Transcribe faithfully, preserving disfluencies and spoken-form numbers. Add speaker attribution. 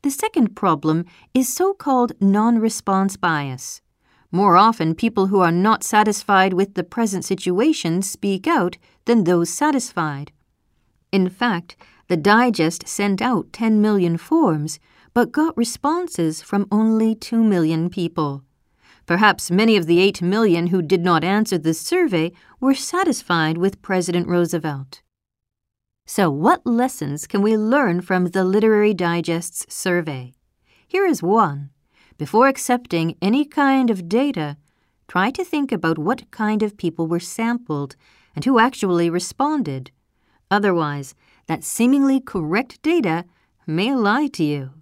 Speaker 1: The second problem is so-called non-response bias. More often, people who are not satisfied with the present situation speak out than those satisfied. In fact, the Digest sent out ten million forms, but got responses from only two million people. Perhaps many of the eight million who did not answer the survey were satisfied with President Roosevelt. So what lessons can we learn from the Literary Digest's survey? Here is one. Before accepting any kind of data, try to think about what kind of people were sampled and who actually responded. Otherwise, that seemingly correct data may lie to you.